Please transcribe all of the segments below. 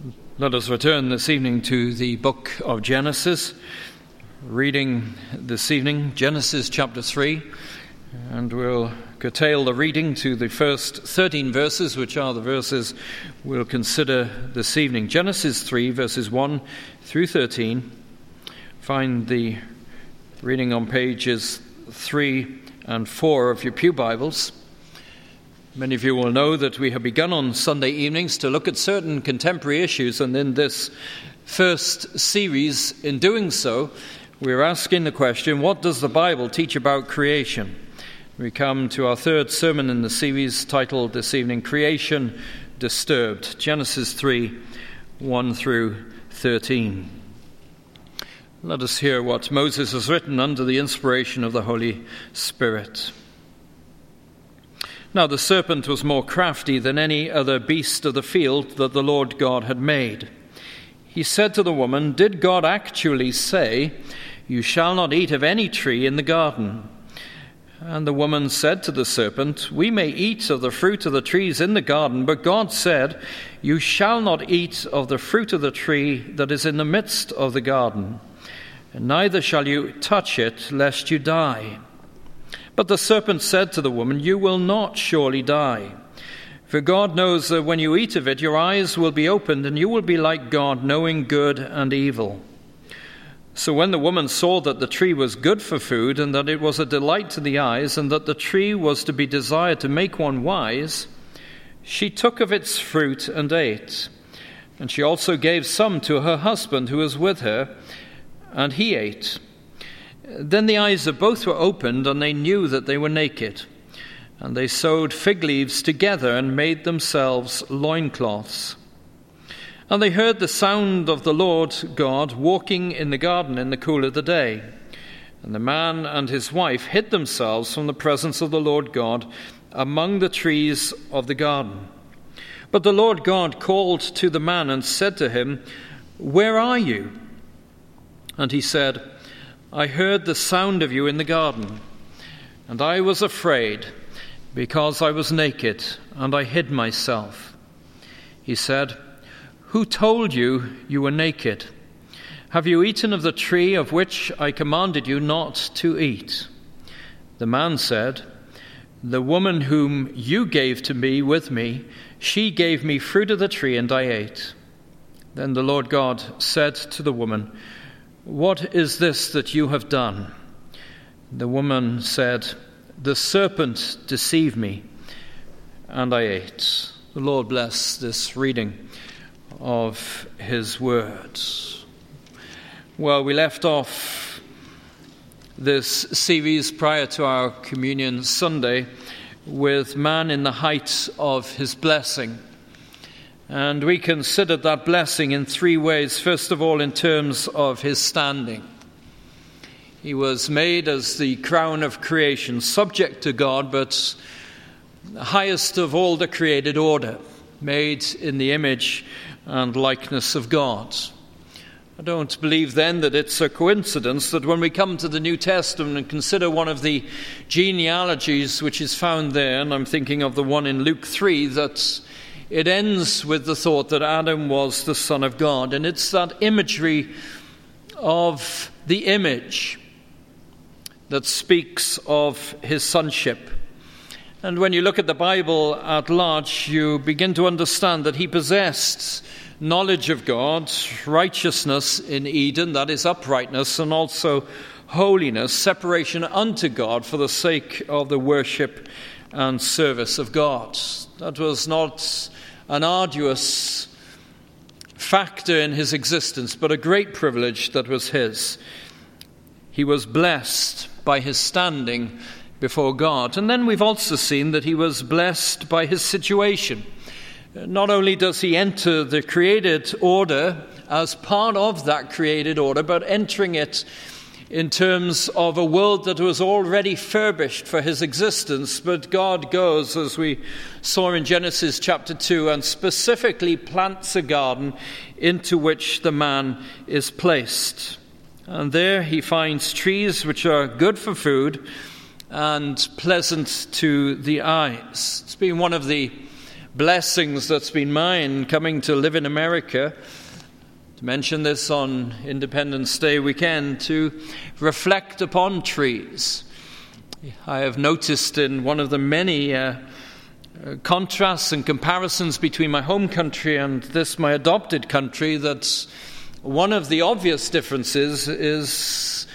Let us return this evening to the book of Genesis. Reading this evening, Genesis chapter 3, and we'll curtail the reading to the first 13 verses, which are the verses we'll consider this evening. Genesis 3, verses 1 through 13. Find the reading on pages 3 and 4 of your pew Bibles. Many of you will know that we have begun on Sunday evenings to look at certain contemporary issues, and in this first series, in doing so, we're asking the question, what does the Bible teach about creation? We come to our third sermon in the series, titled this evening, Creation Disturbed, Genesis 3, 1 through 13. Let us hear what Moses has written under the inspiration of the Holy Spirit. Now the serpent was more crafty than any other beast of the field that the Lord God had made. He said to the woman, "Did God actually say, 'You shall not eat of any tree in the garden'?" And the woman said to the serpent, "We may eat of the fruit of the trees in the garden, but God said, 'You shall not eat of the fruit of the tree that is in the midst of the garden, and neither shall you touch it, lest you die.' But the serpent said to the woman, 'You will not surely die. For God knows that when you eat of it, your eyes will be opened, and you will be like God, knowing good and evil.' So when the woman saw that the tree was good for food, and that it was a delight to the eyes, and that the tree was to be desired to make one wise, she took of its fruit and ate. And she also gave some to her husband who was with her, and he ate. Then the eyes of both were opened, and they knew that they were naked. And they sewed fig leaves together and made themselves loincloths. And they heard the sound of the Lord God walking in the garden in the cool of the day. And the man and his wife hid themselves from the presence of the Lord God among the trees of the garden. But the Lord God called to the man and said to him, "Where are you?" And he said, "I heard the sound of you in the garden, and I was afraid, because I was naked, and I hid myself." He said, "Who told you you were naked? Have you eaten of the tree of which I commanded you not to eat?" The man said, "The woman whom you gave to me with me, she gave me fruit of the tree, and I ate." Then the Lord God said to the woman, "What is this that you have done?" The woman said, "The serpent deceived me, and I ate." The Lord bless this reading of his words. Well, we left off this series prior to our Communion Sunday with man in the height of his blessing. And we considered that blessing in three ways. First of all, in terms of his standing. He was made as the crown of creation, subject to God, but the highest of all the created order, made in the image and likeness of God. I don't believe then that it's a coincidence that when we come to the New Testament and consider one of the genealogies which is found there, and I'm thinking of the one in Luke 3, that it ends with the thought that Adam was the Son of God. And it's that imagery of the image that speaks of his sonship. And when you look at the Bible at large, you begin to understand that he possessed knowledge of God, righteousness in Eden, that is uprightness, and also holiness, separation unto God for the sake of the worship and service of God. That was not an arduous factor in his existence, but a great privilege that was his. He was blessed by his standing before God. And then we've also seen that he was blessed by his situation. Not only does he enter the created order as part of that created order, but entering it in terms of a world that was already furbished for his existence. But God goes, as we saw in Genesis chapter 2, and specifically plants a garden into which the man is placed. And there he finds trees which are good for food and pleasant to the eyes. It's been one of the blessings that's been mine coming to live in America, to mention this on Independence Day weekend, to reflect upon trees. I have noticed in one of the many contrasts and comparisons between my home country and this, my adopted country, that one of the obvious differences is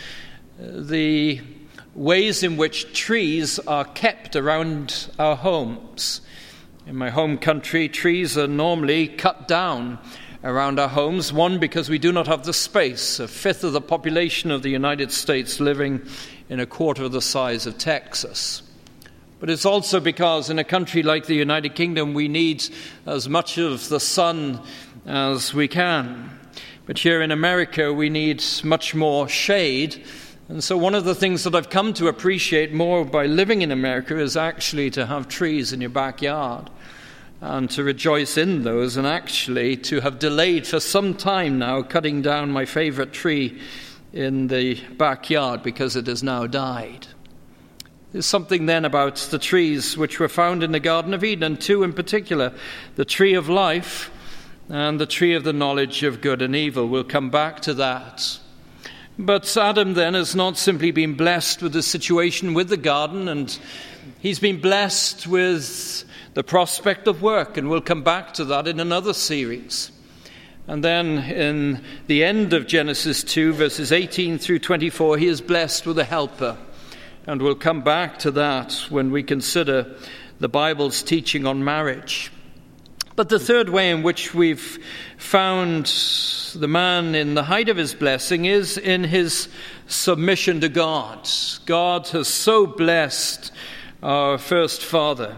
the ways in which trees are kept around our homes. In my home country, trees are normally cut down around our homes. One, because we do not have the space. A fifth of the population of the United States living in a quarter of the size of Texas. But it's also because in a country like the United Kingdom, we need as much of the sun as we can. But here in America, we need much more shade. And so one of the things that I've come to appreciate more by living in America is actually to have trees in your backyard and to rejoice in those, and actually to have delayed for some time now cutting down my favorite tree in the backyard because it has now died. There's something then about the trees which were found in the Garden of Eden, and two in particular, the tree of life and the tree of the knowledge of good and evil. We'll come back to that. But Adam then has not simply been blessed with the situation with the garden, and he's been blessed with the prospect of work, and we'll come back to that in another series. And then in the end of Genesis 2, verses 18 through 24, he is blessed with a helper. And we'll come back to that when we consider the Bible's teaching on marriage. But the third way in which we've found the man in the height of his blessing is in his submission to God. God has so blessed our first father,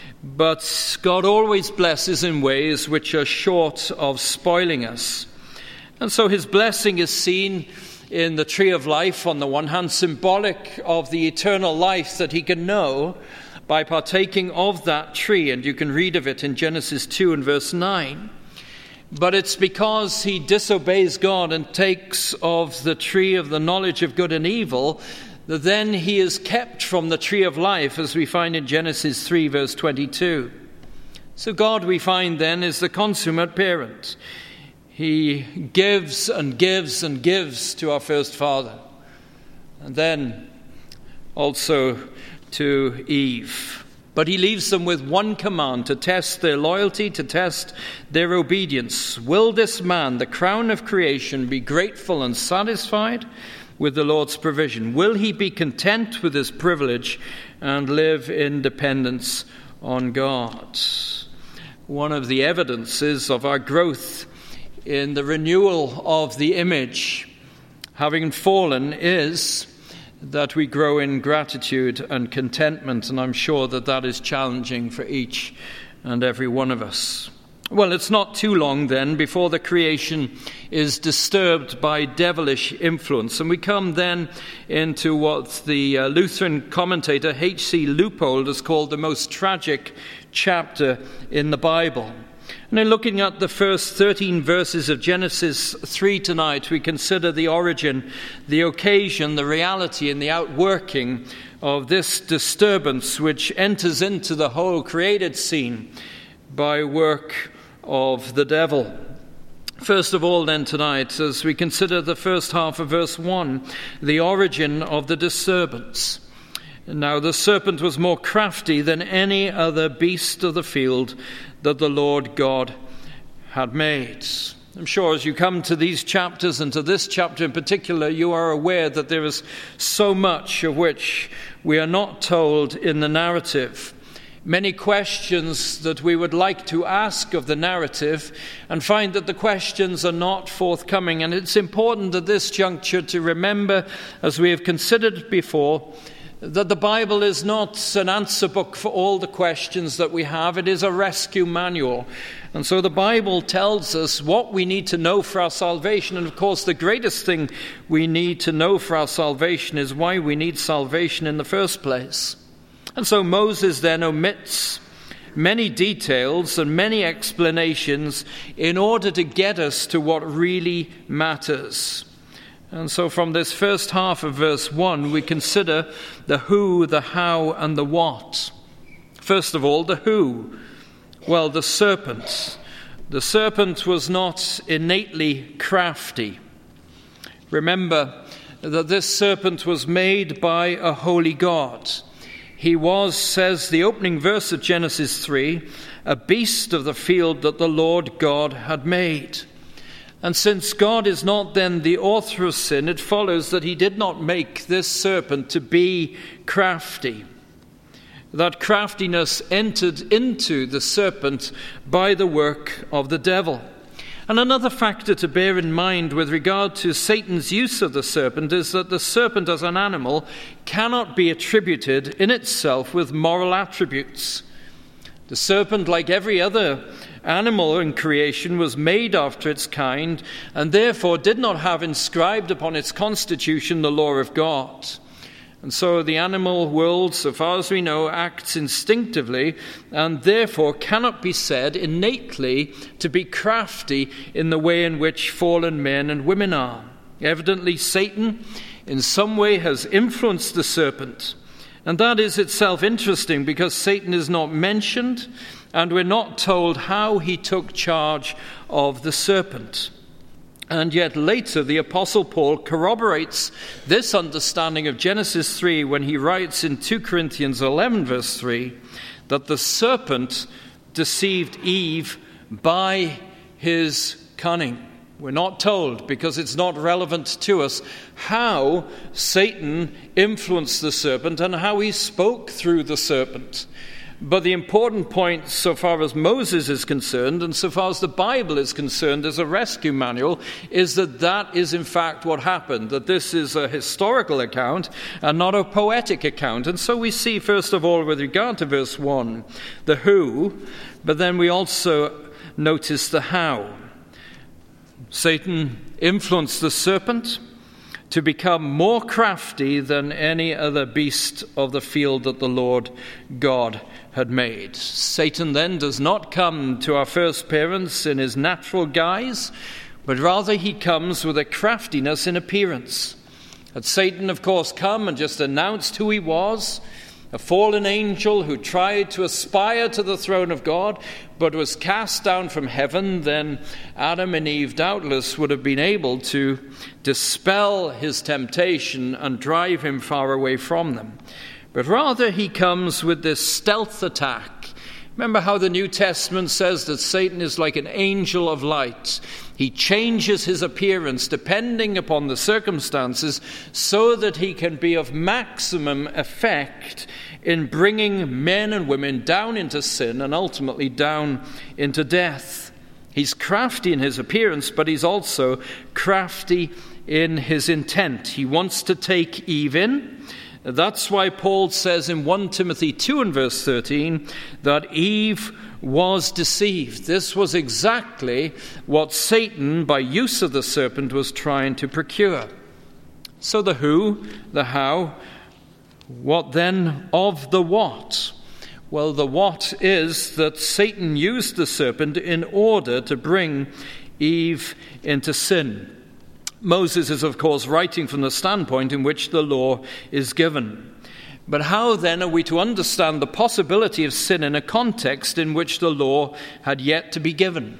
but God always blesses in ways which are short of spoiling us. And so his blessing is seen in the tree of life, on the one hand, symbolic of the eternal life that he can know by partaking of that tree, and you can read of it in Genesis 2 and verse 9. But it's because he disobeys God and takes of the tree of the knowledge of good and evil that then he is kept from the tree of life, as we find in Genesis 3 verse 22. So God, we find then, is the consummate parent. He gives and gives and gives to our first father, and then also to Eve. But he leaves them with one command: to test their loyalty, to test their obedience. Will this man, the crown of creation, be grateful and satisfied with the Lord's provision? Will he be content with his privilege and live in dependence on God? One of the evidences of our growth in the renewal of the image, having fallen, is that we grow in gratitude and contentment, and I'm sure that that is challenging for each and every one of us. Well, it's not too long then before the creation is disturbed by devilish influence, and we come then into what the Lutheran commentator H.C. Leupold has called the most tragic chapter in the Bible. And in looking at the first 13 verses of Genesis 3 tonight, we consider the origin, the occasion, the reality, and the outworking of this disturbance which enters into the whole created scene by work of the devil. First of all then tonight, as we consider the first half of verse 1, the origin of the disturbance. Now the serpent was more crafty than any other beast of the field that the Lord God had made. I'm sure as you come to these chapters, and to this chapter in particular, you are aware that there is so much of which we are not told in the narrative. Many questions that we would like to ask of the narrative, and find that the questions are not forthcoming. And it's important at this juncture to remember, as we have considered before, that the Bible is not an answer book for all the questions that we have. It is a rescue manual. And so the Bible tells us what we need to know for our salvation. And of course, the greatest thing we need to know for our salvation is why we need salvation in the first place. And so Moses then omits many details and many explanations in order to get us to what really matters. And so from this first half of verse 1, we consider the who, the how, and the what. First of all, the who. Well, the serpent. The serpent was not innately crafty. Remember that this serpent was made by a holy God. He was, says the opening verse of Genesis 3, a beast of the field that the Lord God had made. And since God is not then the author of sin, it follows that he did not make this serpent to be crafty. That craftiness entered into the serpent by the work of the devil. And another factor to bear in mind with regard to Satan's use of the serpent is that the serpent as an animal cannot be attributed in itself with moral attributes. The serpent, like every other animal in creation, was made after its kind and therefore did not have inscribed upon its constitution the law of God. And so the animal world, so far as we know, acts instinctively and therefore cannot be said innately to be crafty in the way in which fallen men and women are. Evidently, Satan in some way has influenced the serpent. And that is itself interesting because Satan is not mentioned and we're not told how he took charge of the serpent. And yet later the Apostle Paul corroborates this understanding of Genesis 3 when he writes in 2 Corinthians 11 verse 3 that the serpent deceived Eve by his cunning. We're not told, because it's not relevant to us, how Satan influenced the serpent and how he spoke through the serpent. But the important point, so far as Moses is concerned, and so far as the Bible is concerned as a rescue manual, is that that is in fact what happened, that this is a historical account and not a poetic account. And so we see, first of all, with regard to verse 1, the who, but then we also notice the how. Satan influenced the serpent to become more crafty than any other beast of the field that the Lord God had made. Satan then does not come to our first parents in his natural guise, but rather he comes with a craftiness in appearance. Had Satan, of course, come and just announced who he was, a fallen angel who tried to aspire to the throne of God, but was cast down from heaven, then Adam and Eve doubtless would have been able to dispel his temptation and drive him far away from them. But rather he comes with this stealth attack. Remember how the New Testament says that Satan is like an angel of light. He changes his appearance depending upon the circumstances so that he can be of maximum effect in bringing men and women down into sin and ultimately down into death. He's crafty in his appearance, but he's also crafty in his intent. He wants to take Eve in. That's why Paul says in 1 Timothy 2 and verse 13 that Eve was deceived. This was exactly what Satan, by use of the serpent, was trying to procure. So the who, the how, what then of the what? Well, the what is that Satan used the serpent in order to bring Eve into sin. Moses is, of course, writing from the standpoint in which the law is given. But how then are we to understand the possibility of sin in a context in which the law had yet to be given?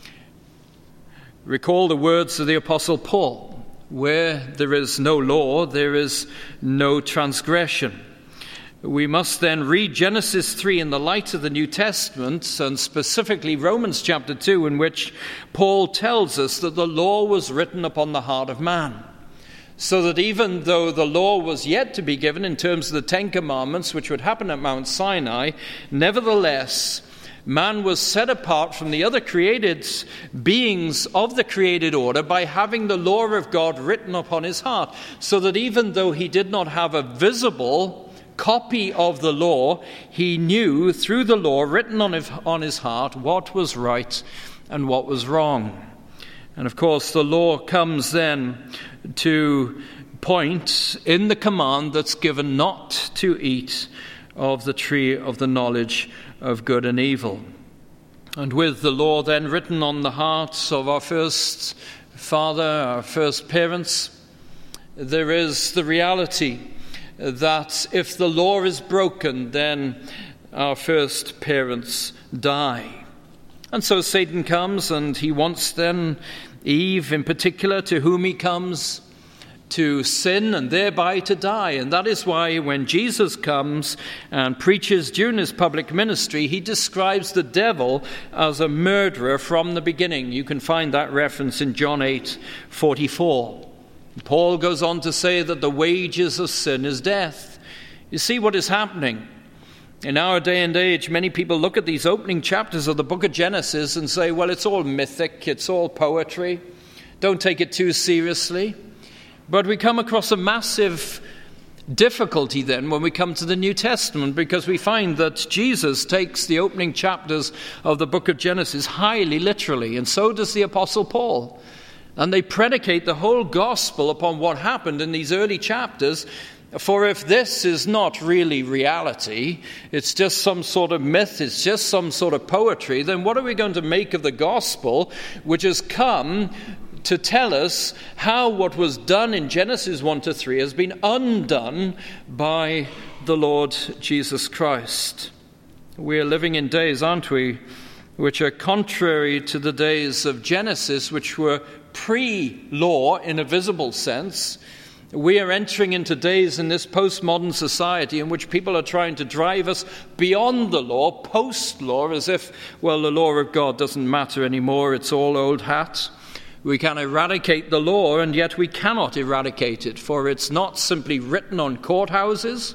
Recall the words of the Apostle Paul, where there is no law, there is no transgression. We must then read Genesis 3 in the light of the New Testament, and specifically Romans chapter 2, in which Paul tells us that the law was written upon the heart of man. So that even though the law was yet to be given in terms of the Ten Commandments, which would happen at Mount Sinai, nevertheless, man was set apart from the other created beings of the created order by having the law of God written upon his heart. So that even though he did not have a visible copy of the law, he knew through the law written on his heart what was right and what was wrong. And of course the law comes then to point in the command that's given not to eat of the tree of the knowledge of good and evil. And with the law then written on the hearts of our first father, our first parents, there is the reality that if the law is broken, then our first parents die. And so Satan comes, and he wants then Eve in particular, to whom he comes, to sin and thereby to die. And that is why when Jesus comes and preaches during his public ministry, he describes the devil as a murderer from the beginning. You can find that reference in John 8:44. Paul goes on to say that the wages of sin is death. You see what is happening. In our day and age, many people look at these opening chapters of the book of Genesis and say, well, it's all mythic, it's all poetry. Don't take it too seriously. But we come across a massive difficulty then when we come to the New Testament, because we find that Jesus takes the opening chapters of the book of Genesis highly literally, and so does the Apostle Paul. And they predicate the whole gospel upon what happened in these early chapters. For if this is not really reality, it's just some sort of myth, it's just some sort of poetry, then what are we going to make of the gospel, which has come to tell us how what was done in Genesis 1-3 has been undone by the Lord Jesus Christ? We are living in days, aren't we, which are contrary to the days of Genesis, which were pre-law in a visible sense. We are entering into days in this postmodern society in which people are trying to drive us beyond the law, post-law, as if, well, the law of God doesn't matter anymore, it's all old hat. We can eradicate the law, and yet we cannot eradicate it, for it's not simply written on courthouses.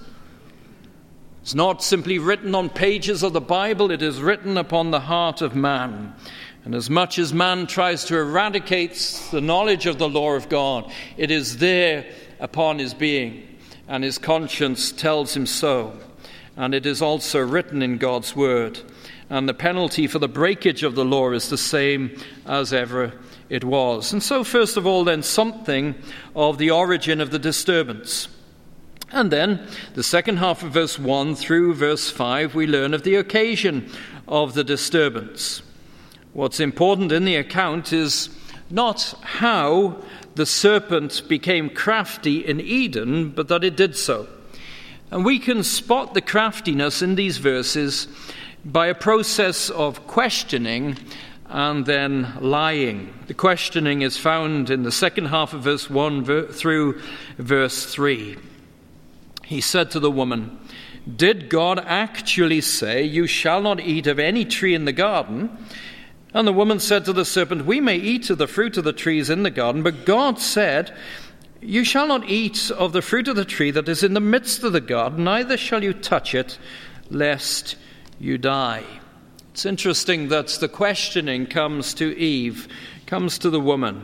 It's not simply written on pages of the Bible. It is written upon the heart of man. And as much as man tries to eradicate the knowledge of the law of God, it is there upon his being, and his conscience tells him so. And it is also written in God's word. And the penalty for the breakage of the law is the same as ever it was. And so, first of all, then, something of the origin of the disturbance. And then, the second half of verse 1 through verse 5, we learn of the occasion of the disturbance. What's important in the account is not how the serpent became crafty in Eden, but that it did so. And we can spot the craftiness in these verses by a process of questioning and then lying. The questioning is found in the second half of verse 1 through verse 3. He said to the woman, "Did God actually say, 'You shall not eat of any tree in the garden'?" And the woman said to the serpent, "We may eat of the fruit of the trees in the garden, but God said, 'You shall not eat of the fruit of the tree that is in the midst of the garden, neither shall you touch it, lest you die.'" It's interesting that the questioning comes to Eve, comes to the woman.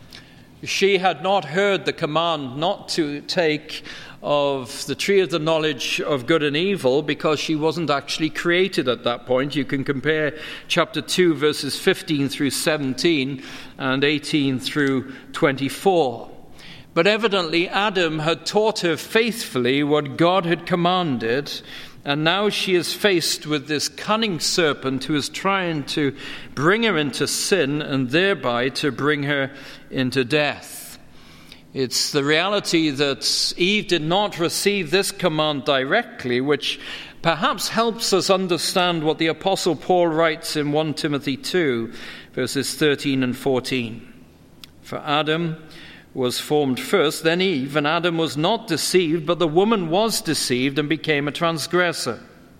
She had not heard the command not to take of the tree of the knowledge of good and evil because she wasn't actually created at that point. You can compare chapter 2, verses 15 through 17 and 18 through 24. But evidently Adam had taught her faithfully what God had commanded, and now she is faced with this cunning serpent who is trying to bring her into sin and thereby to bring her into death. It's the reality that Eve did not receive this command directly, which perhaps helps us understand what the Apostle Paul writes in 1 Timothy 2, verses 13 and 14. "For Adam was formed first, then Eve, and Adam was not deceived, but the woman was deceived and became a transgressor."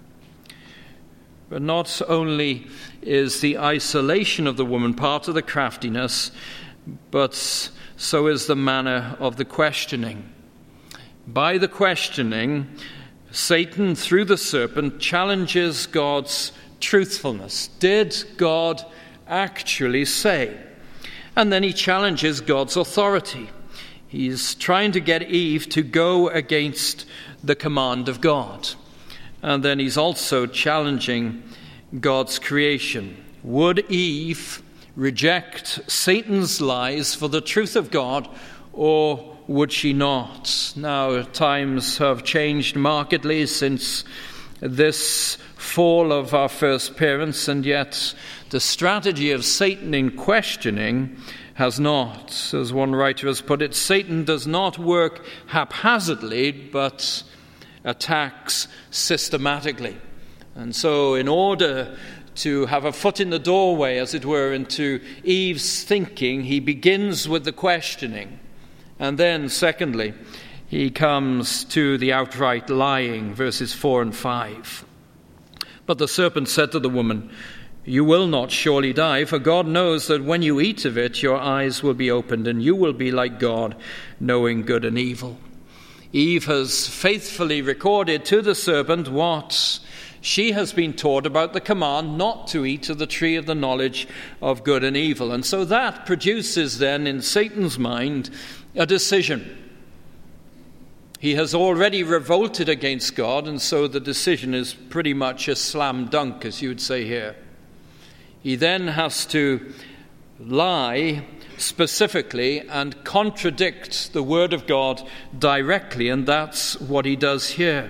But not only is the isolation of the woman part of the craftiness, but so is the manner of the questioning. By the questioning, Satan, through the serpent, challenges God's truthfulness. Did God actually say? And then he challenges God's authority. He's trying to get Eve to go against the command of God. And then he's also challenging God's creation. Would Eve reject Satan's lies for the truth of God, or would she not? Now, times have changed markedly since this fall of our first parents, and yet the strategy of Satan in questioning has not. As one writer has put it, Satan does not work haphazardly, but attacks systematically. And so in order to have a foot in the doorway, as it were, into Eve's thinking, he begins with the questioning. And then, secondly, he comes to the outright lying, verses 4 and 5. But the serpent said to the woman, "You will not surely die, for God knows that when you eat of it, your eyes will be opened, and you will be like God, knowing good and evil." Eve has faithfully recorded to the serpent what she has been taught about the command not to eat of the tree of the knowledge of good and evil. And so that produces then in Satan's mind a decision. He has already revolted against God, and so the decision is pretty much a slam dunk, as you would say here. He then has to lie specifically and contradict the word of God directly, and that's what he does here.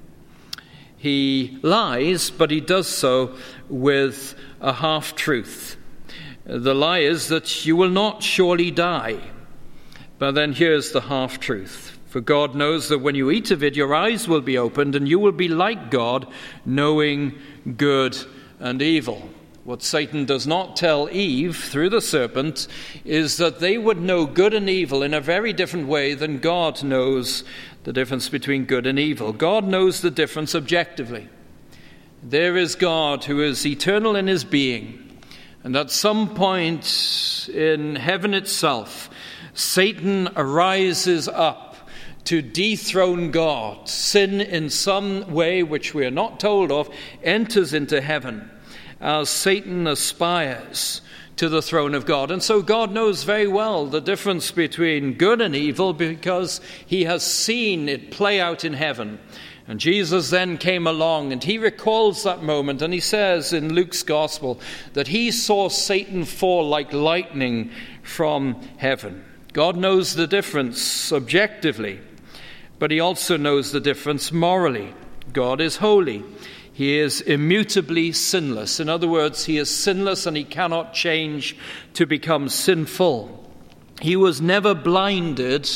He lies, but he does so with a half-truth. The lie is that you will not surely die. But then here's the half-truth. For God knows that when you eat of it, your eyes will be opened, and you will be like God, knowing good and evil. What Satan does not tell Eve through the serpent is that they would know good and evil in a very different way than God knows the difference between good and evil. God knows the difference objectively. There is God who is eternal in his being, and at some point in heaven itself, Satan arises up to dethrone God. Sin in some way which we are not told of enters into heaven as Satan aspires to the throne of God. And so God knows very well the difference between good and evil because he has seen it play out in heaven. And Jesus then came along and he recalls that moment, and he says in Luke's gospel that he saw Satan fall like lightning from heaven. God knows the difference objectively, but he also knows the difference morally. God is holy. He is immutably sinless. In other words, he is sinless and he cannot change to become sinful. He was never blinded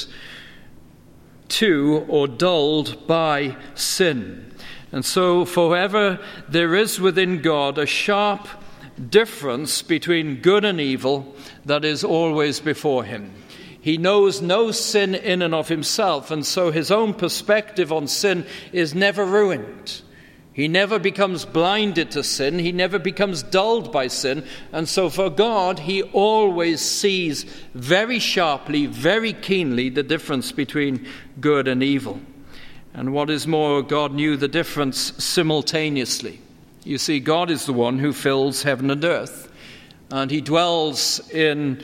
to or dulled by sin. And so forever there is within God a sharp difference between good and evil that is always before him. He knows no sin in and of himself, and so his own perspective on sin is never ruined. He never becomes blinded to sin. He never becomes dulled by sin. And so for God, he always sees very sharply, very keenly the difference between good and evil. And what is more, God knew the difference simultaneously. You see, God is the one who fills heaven and earth. And he dwells in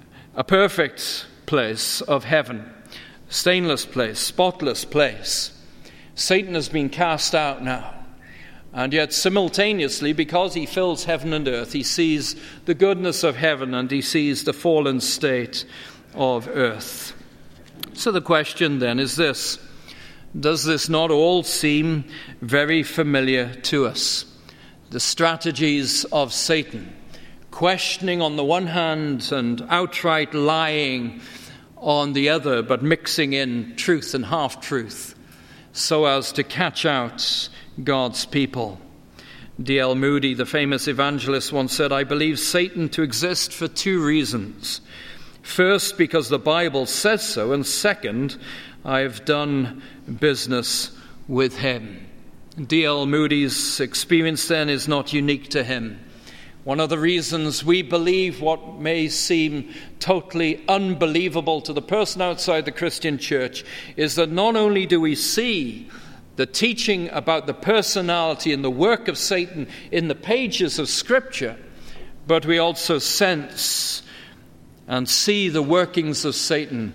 a perfect place of heaven, stainless place, spotless place. Satan has been cast out now. And yet simultaneously, because he fills heaven and earth, he sees the goodness of heaven and he sees the fallen state of earth. So the question then is this: does this not all seem very familiar to us? The strategies of Satan, questioning on the one hand and outright lying on the other, but mixing in truth and half-truth so as to catch out God's people. D.L. Moody, the famous evangelist, once said, "I believe Satan to exist for two reasons. First, because the Bible says so, and second, I've done business with him." D.L. Moody's experience then is not unique to him. One of the reasons we believe what may seem totally unbelievable to the person outside the Christian church is that not only do we see the teaching about the personality and the work of Satan in the pages of Scripture, but we also sense and see the workings of Satan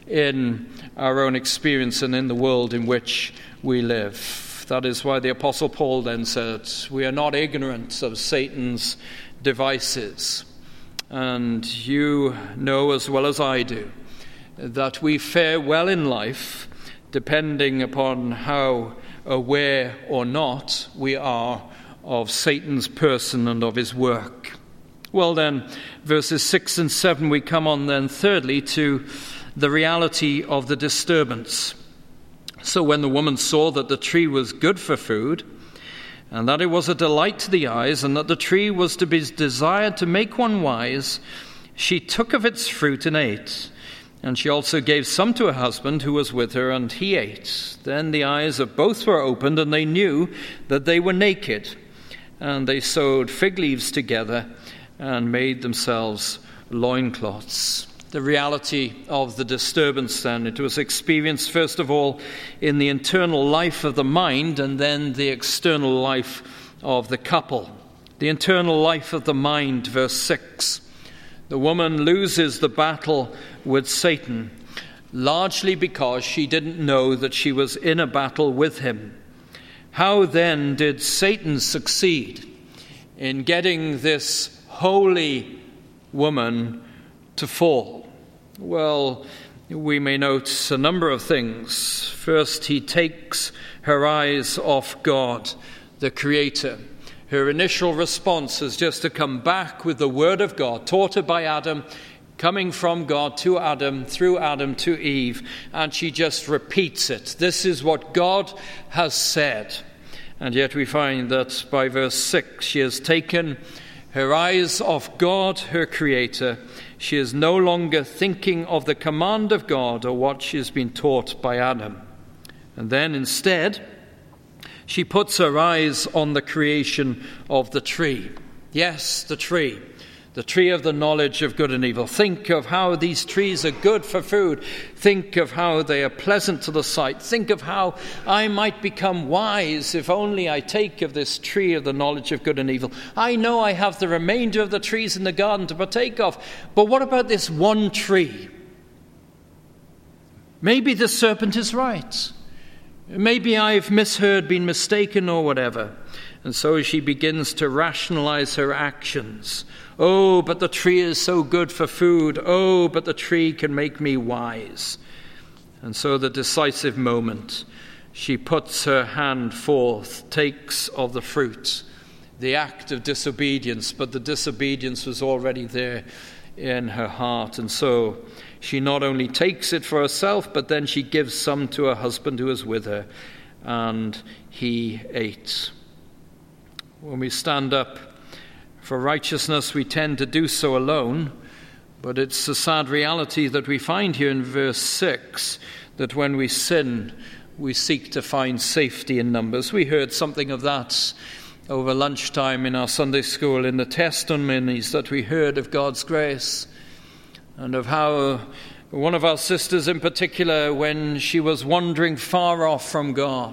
in our own experience and in the world in which we live. That is why the Apostle Paul then said, we are not ignorant of Satan's devices. And you know as well as I do that we fare well in life depending upon how aware or not we are of Satan's person and of his work. Well then, verses 6 and 7, we come on then thirdly to the reality of the disturbance. So when the woman saw that the tree was good for food, and that it was a delight to the eyes, and that the tree was to be desired to make one wise, she took of its fruit and ate. And she also gave some to her husband who was with her, and he ate. Then the eyes of both were opened, and they knew that they were naked. And they sewed fig leaves together and made themselves loincloths. The reality of the disturbance then, it was experienced first of all in the internal life of the mind, and then the external life of the couple. The internal life of the mind, verse 6. The woman loses the battle with Satan, largely because she didn't know that she was in a battle with him. How then did Satan succeed in getting this holy woman to fall? Well, we may note a number of things. First, he takes her eyes off God, the Creator. Her initial response is just to come back with the Word of God, taught her by Adam, coming from God to Adam, through Adam to Eve, and she just repeats it. This is what God has said. And yet we find that by verse 6, she has taken her eyes off God, her Creator. She is no longer thinking of the command of God or what she has been taught by Adam. And then instead, she puts her eyes on the creation of the tree. Yes, the tree of the knowledge of good and evil. Think of how these trees are good for food. Think of how they are pleasant to the sight. Think of how I might become wise if only I take of this tree of the knowledge of good and evil. I know I have the remainder of the trees in the garden to partake of, but what about this one tree? Maybe the serpent is right. Maybe I've misheard, been mistaken, or whatever. And so she begins to rationalize her actions. Oh, but the tree is so good for food. Oh, but the tree can make me wise. And so the decisive moment, she puts her hand forth, takes of the fruit, the act of disobedience, but the disobedience was already there in her heart. And so she not only takes it for herself, but then she gives some to her husband who is with her, and he ate. When we stand up for righteousness, we tend to do so alone, but it's a sad reality that we find here in verse 6, that when we sin, we seek to find safety in numbers. We heard something of that over lunchtime in our Sunday school in the testimonies that we heard of God's grace, and of how one of our sisters in particular, when she was wandering far off from God,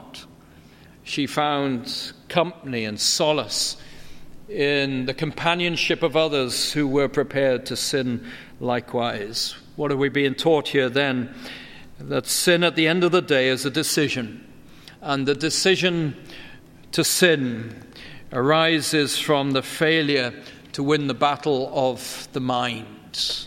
she found company and solace in the companionship of others who were prepared to sin likewise. What are we being taught here then? That sin at the end of the day is a decision, and the decision to sin arises from the failure to win the battle of the mind.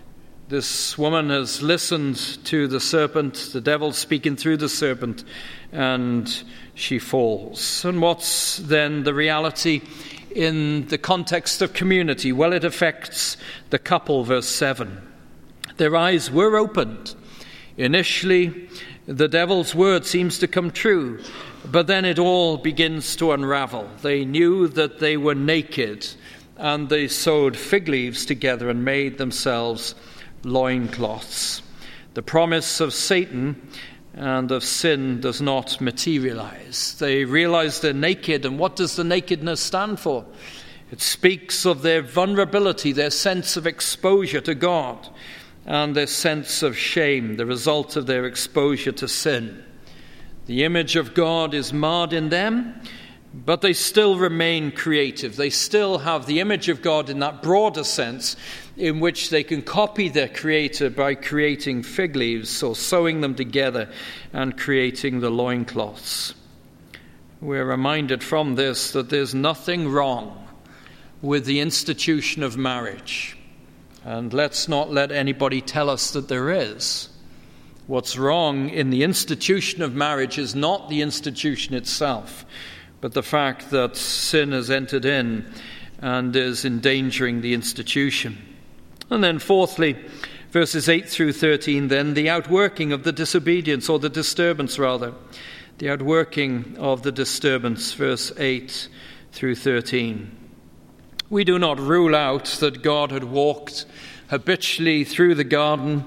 This woman has listened to the serpent, the devil speaking through the serpent, and she falls. And what's then the reality in the context of community? Well, it affects the couple, verse 7. Their eyes were opened. Initially, the devil's word seems to come true, but then it all begins to unravel. They knew that they were naked, and they sewed fig leaves together and made themselves loincloths. The promise of Satan and of sin does not materialize. They realize they're naked, and what does the nakedness stand for? It speaks of their vulnerability, their sense of exposure to God, and their sense of shame, the result of their exposure to sin. The image of God is marred in them, but they still remain creative. They still have the image of God in that broader sense, in which they can copy their Creator by creating fig leaves or sewing them together and creating the loincloths. We're reminded from this that there's nothing wrong with the institution of marriage. And let's not let anybody tell us that there is. What's wrong in the institution of marriage is not the institution itself, but the fact that sin has entered in and is endangering the institution. And then fourthly, verses 8 through 13, then the outworking of the disobedience, or the disturbance rather. The outworking of the disturbance, verse 8 through 13. We do not rule out that God had walked habitually through the garden,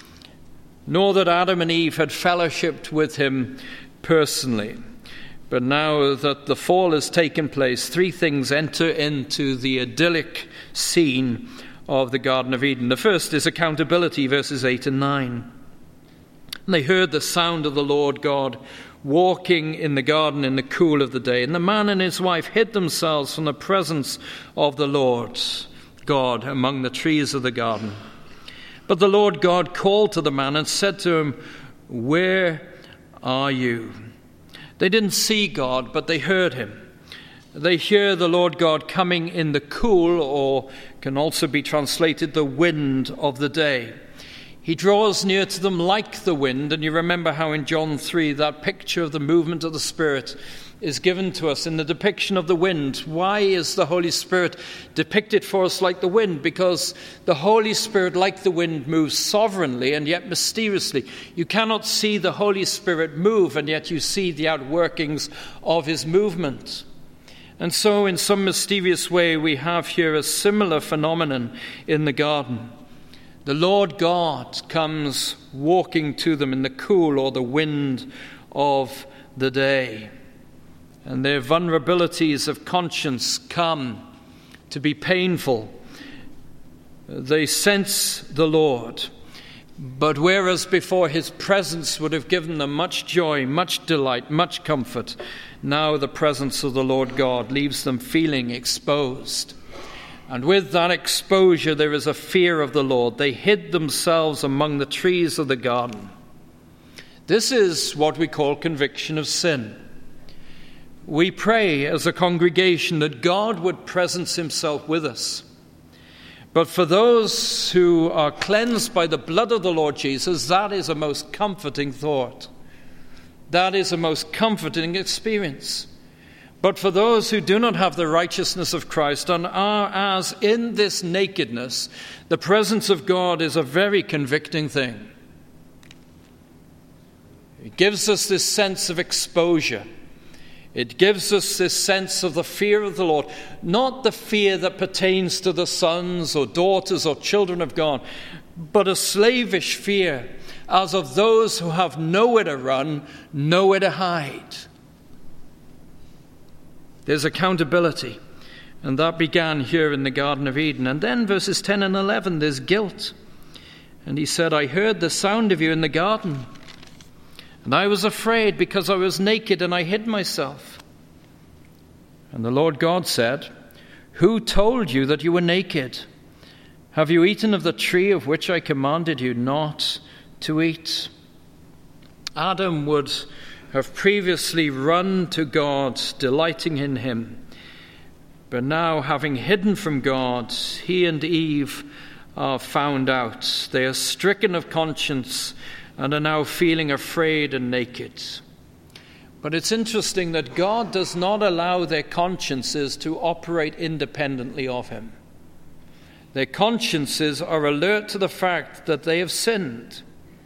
nor that Adam and Eve had fellowshiped with him personally. But now that the fall has taken place, three things enter into the idyllic scene of the Garden of Eden. The first is accountability, verses 8 and 9. And they heard the sound of the Lord God walking in the garden in the cool of the day. And the man and his wife hid themselves from the presence of the Lord God among the trees of the garden. But the Lord God called to the man and said to him, "Where are you?" They didn't see God, but they heard him. They hear the Lord God coming in the cool, or can also be translated the wind of the day. He draws near to them like the wind, and you remember how in John 3 that picture of the movement of the Spirit is given to us in the depiction of the wind. Why is the Holy Spirit depicted for us like the wind? Because the Holy Spirit, like the wind, moves sovereignly and yet mysteriously. You cannot see the Holy Spirit move, and yet you see the outworkings of his movement. And so in some mysterious way we have here a similar phenomenon in the garden. The Lord God comes walking to them in the cool or the wind of the day. And their vulnerabilities of conscience come to be painful. They sense the Lord. But whereas before his presence would have given them much joy, much delight, much comfort, now the presence of the Lord God leaves them feeling exposed. And with that exposure, there is a fear of the Lord. They hid themselves among the trees of the garden. This is what we call conviction of sin. We pray as a congregation that God would presence himself with us. But for those who are cleansed by the blood of the Lord Jesus, that is a most comforting thought. That is a most comforting experience. But for those who do not have the righteousness of Christ and are as in this nakedness, the presence of God is a very convicting thing. It gives us this sense of exposure. It gives us this sense of the fear of the Lord, not the fear that pertains to the sons or daughters or children of God, but a slavish fear as of those who have nowhere to run, nowhere to hide. There's accountability, and that began here in the Garden of Eden. And then verses 10 and 11, there's guilt. And he said, "I heard the sound of you in the garden, and I was afraid because I was naked and I hid myself." And the Lord God said, "Who told you that you were naked? Have you eaten of the tree of which I commanded you not to eat?" Adam would have previously run to God, delighting in him. But now, having hidden from God, he and Eve are found out. They are stricken of conscience and are now feeling afraid and naked. But it's interesting that God does not allow their consciences to operate independently of him. Their consciences are alert to the fact that they have sinned.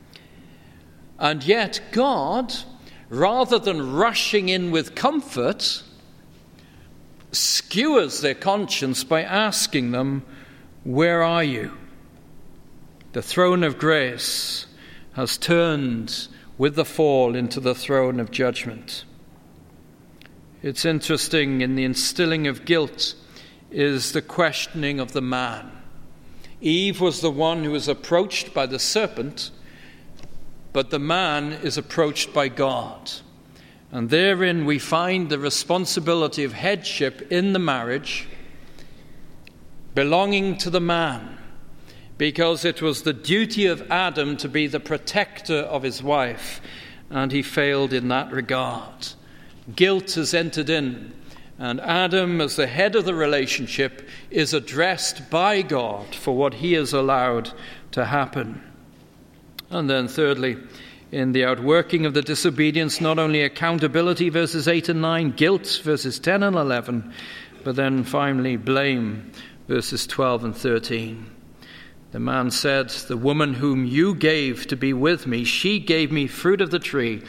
And yet God, rather than rushing in with comfort, skewers their conscience by asking them, "Where are you?" The throne of grace has turned with the fall into the throne of judgment. It's interesting, in the instilling of guilt is the questioning of the man. Eve was the one who was approached by the serpent, but the man is approached by God. And therein we find the responsibility of headship in the marriage belonging to the man, because it was the duty of Adam to be the protector of his wife, and he failed in that regard. Guilt has entered in, and Adam, as the head of the relationship, is addressed by God for what he has allowed to happen. And then thirdly, in the outworking of the disobedience, not only accountability, verses 8 and 9, guilt, verses 10 and 11, but then finally blame, verses 12 and 13. The man said, "The woman whom you gave to be with me, she gave me fruit of the tree,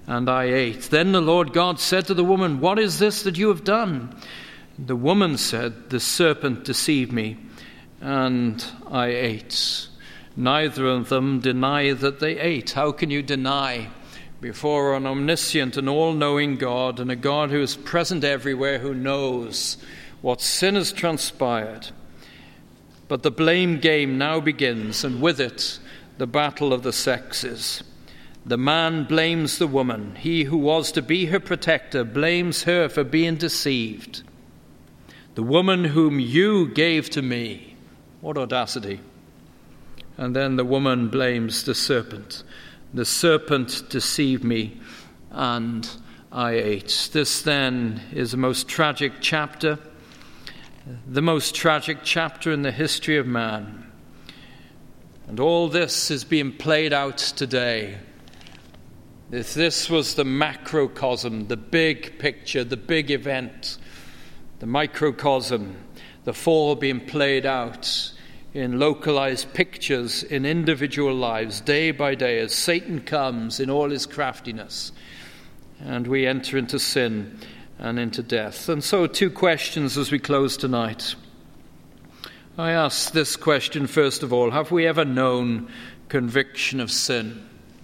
and I ate. Then the Lord God said to the woman, "What is this that you have done?" The woman said, "The serpent deceived me, and I ate." Neither of them deny that they ate. How can you deny before an omniscient and all-knowing God, and a God who is present everywhere, who knows what sin has transpired? But the blame game now begins, and with it, the battle of the sexes. The man blames the woman. He who was to be her protector blames her for being deceived. The woman whom you gave to me. What audacity. And then the woman blames the serpent. The serpent deceived me, and I ate. This then is the most tragic chapter, the most tragic chapter in the history of man. And all this is being played out today. If this was the macrocosm, the big picture, the big event, the microcosm, the fall being played out in localized pictures in individual lives, day by day, as Satan comes in all his craftiness, and we enter into sin and into death. And so 2 questions as we close tonight. I ask this question first of all: have we ever known conviction of sin?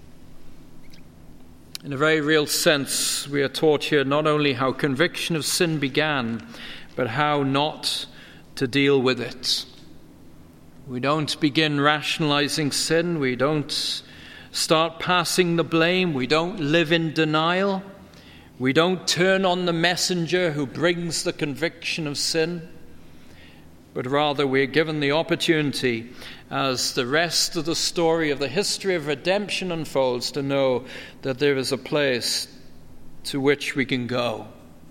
In a very real sense, we are taught here not only how conviction of sin began, but how not to deal with it. We don't begin rationalizing sin. We don't start passing the blame. We don't live in denial. We don't turn on the messenger who brings the conviction of sin. But rather we are given the opportunity, as the rest of the story of the history of redemption unfolds, to know that there is a place to which we can go.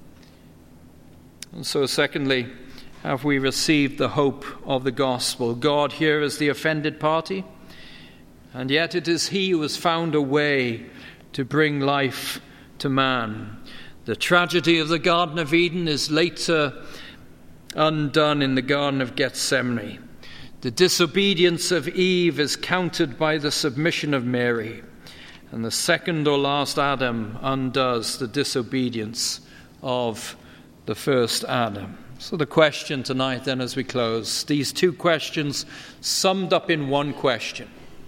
And so secondly, have we received the hope of the gospel? God here is the offended party, and yet it is he who has found a way to bring life to man. The tragedy of the Garden of Eden is later undone in the Garden of Gethsemane. The disobedience of Eve is countered by the submission of Mary, and the second or last Adam undoes the disobedience of the first Adam. So the question tonight then, as we close, these 2 questions summed up in one question.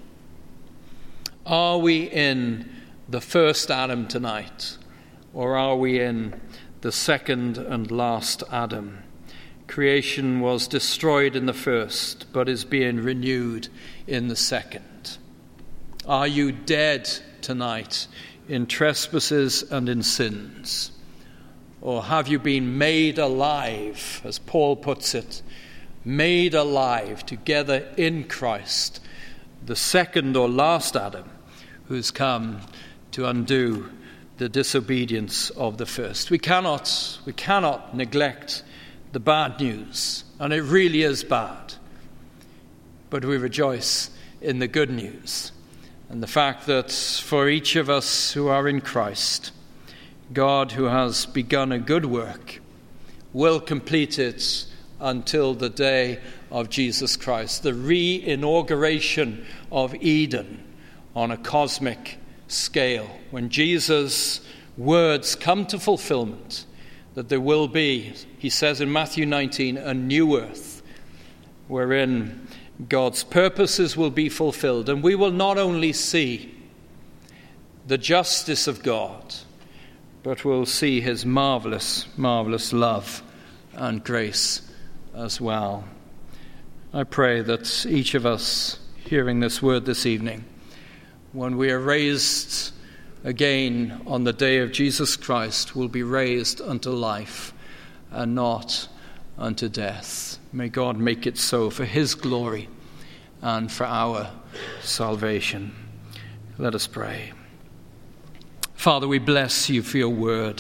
Are we in the first Adam tonight, or are we in the second and last Adam? Creation was destroyed in the first, but is being renewed in the second. Are you dead tonight in trespasses and in sins? Or have you been made alive, as Paul puts it, made alive together in Christ, the second or last Adam, who's come to undo the disobedience of the first? We cannot neglect the bad news, and it really is bad. But we rejoice in the good news, and the fact that for each of us who are in Christ, God, who has begun a good work, will complete it until the day of Jesus Christ, the re-inauguration of Eden on a cosmic scale, when Jesus' words come to fulfillment, that there will be, he says in Matthew 19, a new earth wherein God's purposes will be fulfilled, and we will not only see the justice of God, but we'll see his marvelous, marvelous love and grace as well. I pray that each of us hearing this word this evening, when we are raised again on the day of Jesus Christ, will be raised unto life and not unto death. May God make it so for his glory and for our salvation. Let us pray. Father, we bless you for your word,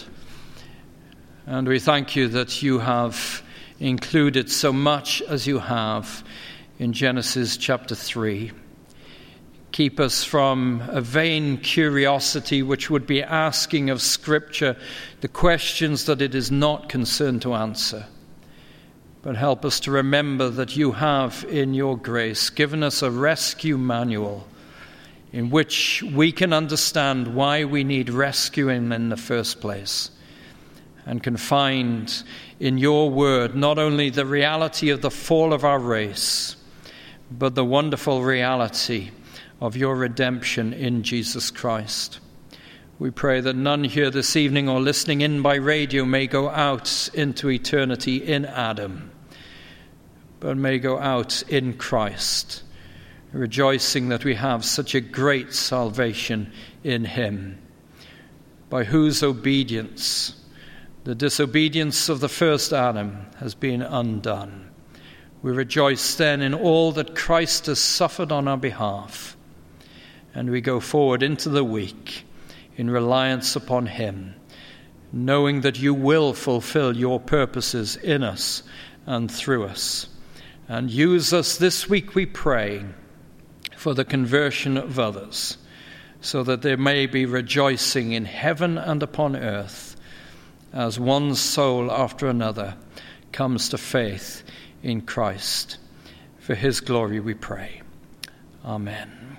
and we thank you that you have included so much as you have in Genesis chapter 3. Keep us from a vain curiosity which would be asking of Scripture the questions that it is not concerned to answer. But help us to remember that you have, in your grace, given us a rescue manual in which we can understand why we need rescuing in the first place, and can find in your word not only the reality of the fall of our race, but the wonderful reality of your redemption in Jesus Christ. We pray that none here this evening or listening in by radio may go out into eternity in Adam, but may go out in Christ, rejoicing that we have such a great salvation in him, by whose obedience the disobedience of the first Adam has been undone. We rejoice then in all that Christ has suffered on our behalf, and we go forward into the week in reliance upon him, knowing that you will fulfill your purposes in us and through us. And use us this week, we pray, for the conversion of others, so that there may be rejoicing in heaven and upon earth, as one soul after another comes to faith in Christ. For his glory we pray. Amen.